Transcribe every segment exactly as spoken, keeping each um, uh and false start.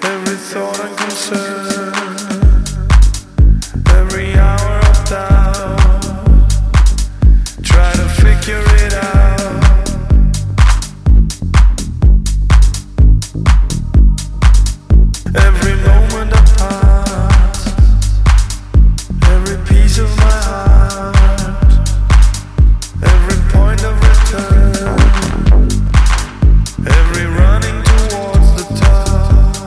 every thought and concern, every hour of doubt. Try to figure it out. Every moment that passed, every piece of my heart, every point of return, every running towards the top.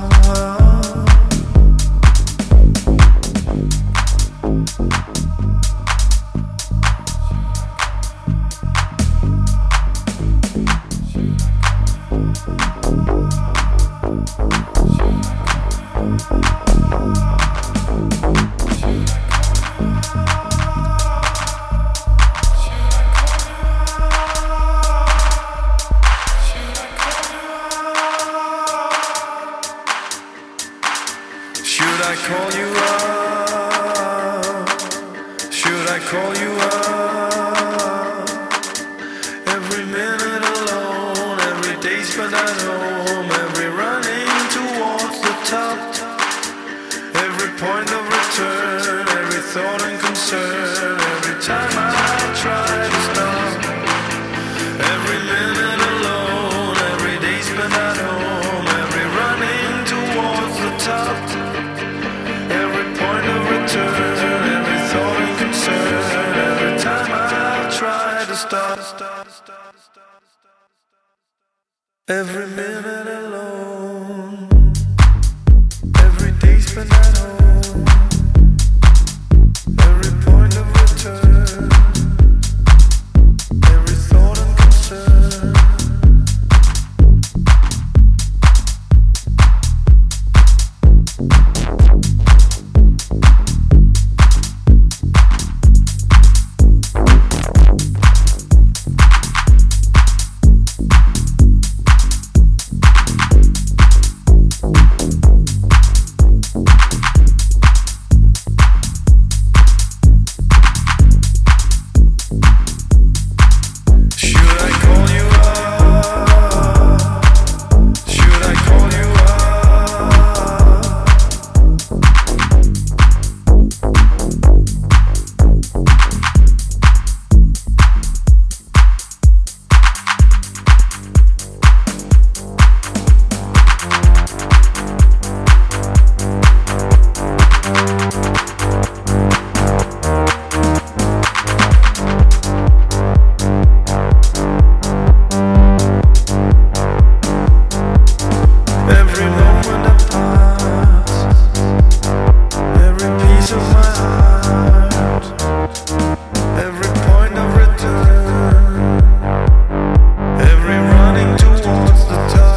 Should I call you up? Should I call you up? Every minute alone, every day spent at home, every running towards the top, every point of return, every thought and concern, every time I try to stop, every minute alone, every day spent at home, every running towards the top. Every point of return, every thought and concern, every time I try to stop. Every minute alone, every day spent at home, every point of return, every thought and concern. Every moment that passed, every piece of my heart, every point of return, every running towards the top.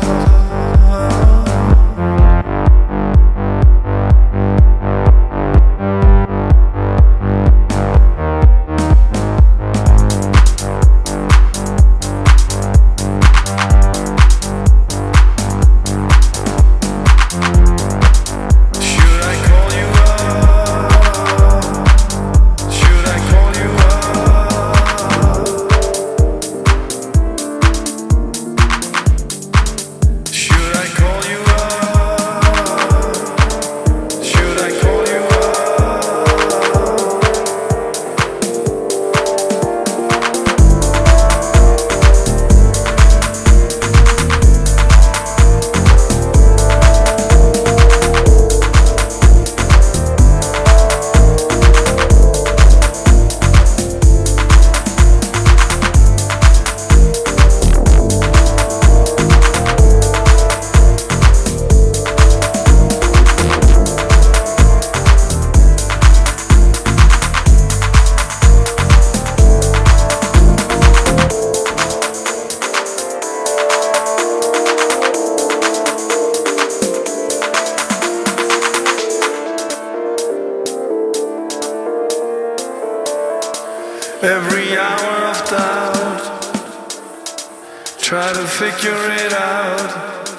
Every hour of doubt, try to figure it out.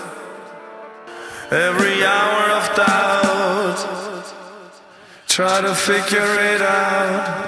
Every hour of doubt, try to figure it out.